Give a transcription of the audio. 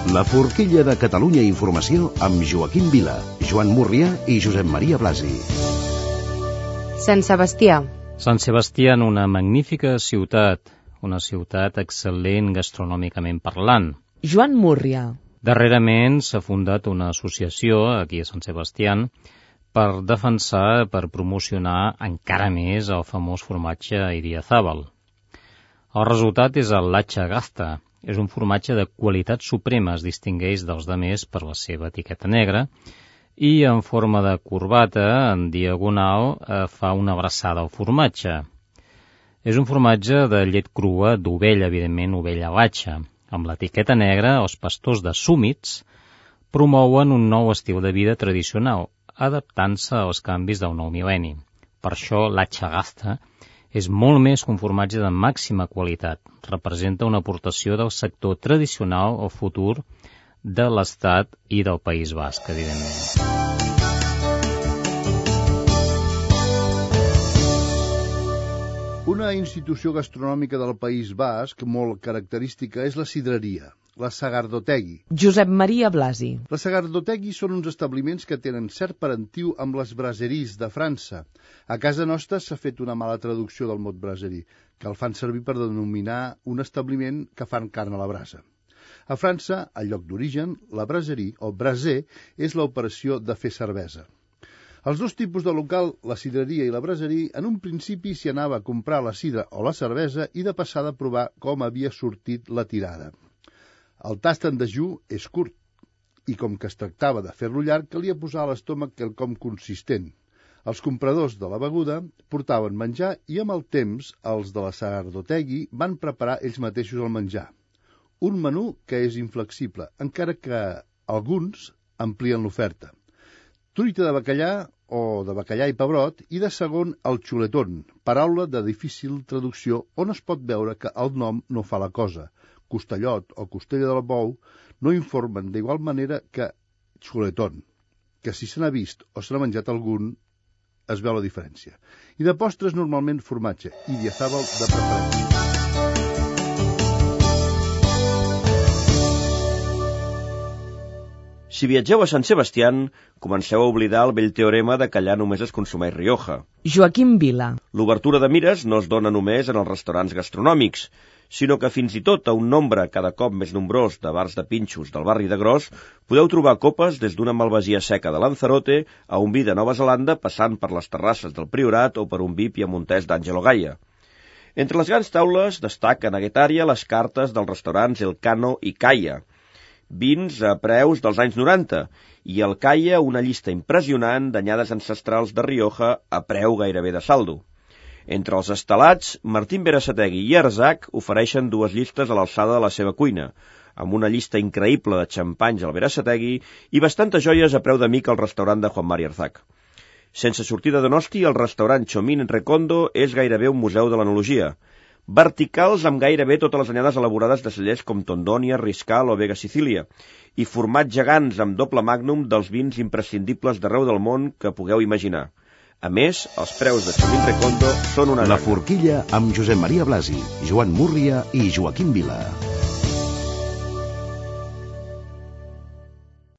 La forquilla de Catalunya Informació amb Joaquim Vila, Joan Múrria i Josep Maria Blasi. Sant Sebastià. Sant Sebastià, una magnífica ciutat, una ciutat excel·lent gastronòmicament parlant. Joan Múrria. Darrerament s'ha fundat una associació aquí a Sant Sebastià per defensar, per promocionar encara més el famós formatge Idiazábal. El resultat és el Latxa-Gazta. És un formatge de qualitat suprema, es distingeix dels demés per la seva etiqueta negra i en forma de corbata, en diagonal, fa una abraçada al formatge. És un formatge de llet crua d'ovella, evidentment ovella latxa. Amb l'etiqueta negra, els pastors de Súmits promouen un nou estil de vida tradicional, adaptant-se als canvis del nou mil·lenni. Per això, Latxa-Gazta és molt més que un formatge de màxima qualitat. Representa una aportació del sector tradicional al futur de l'Estat i del País Basc, evidentment. Una institució gastronòmica del País Basc molt característica és la sidreria, la Sagardotegi. Josep Maria Blasi. La Sagardotegi són uns establiments que tenen cert parentiu amb les braseries de França. A casa nostra s'ha fet una mala traducció del mot braserie, que el fan servir per denominar un establiment que fan carn a la brasa. A França, al lloc d'origen, la braserie o braser és l'operació de fer cervesa. Els dos tipus de local, la sidreria i la braserie, en un principi s'hi anava a comprar la sidra o la cervesa i de passada a provar com havia sortit la tirada. El tast en dejú és curt, i com que es tractava de fer-lo llarg, calia posar a l'estómac quelcom consistent. Els compradors de la beguda portaven menjar i amb el temps els de la Sagardotegi van preparar ells mateixos el menjar. Un menú que és inflexible, encara que alguns amplien l'oferta. Truita de bacallà o de bacallà i pebrot i de segon el xuletón, paraula de difícil traducció on es pot veure que el nom no fa la cosa. Costellot o costella del bou no informen d'igual manera que xuletón, que si se n'ha vist o se n'ha menjat algun es veu la diferència. I de postres normalment formatge, Idiazábal de preferència. Si viatgeu a Sant Sebastià, comenceu a oblidar el vell teorema de que allà només es consumeix Rioja. Joaquim Vila. L'obertura de mires no es dona només en els restaurants gastronòmics, sinó que fins i tot a un nombre cada cop més nombrós de bars de pinxos del barri de Gros podeu trobar copes des d'una malvasia seca de Lanzarote a un vi de Nova Zelanda passant per les terrasses del Priorat o per un vi piemontès d'Àngelo Gaia. Entre les grans taules destaquen a aquesta àrea les cartes dels restaurants El Cano i Calla, vins a preus dels anys 90, i el Calla una llista impressionant d'anyades ancestrals de Rioja a preu gairebé de saldo. Entre els estelats, Martín Berasategui i Arzac ofereixen dues llistes a l'alçada de la seva cuina, amb una llista increïble de xampanys al Berasategui i bastantes joies a preu de mica al restaurant de Juan Mari Arzac. Sense sortir de Donosti, el restaurant Chomín Recondo és gairebé un museu de l'enologia. Verticals amb gairebé totes les anyades elaborades de cellers com Tondonia, Riscal o Vega Sicília, i formats gegants amb doble magnum dels vins imprescindibles d'arreu del món que pugueu imaginar. A més, els preus de Chomín Recondo són una... La forquilla amb Josep Maria Blasi, Joan Múrria i Joaquim Vila.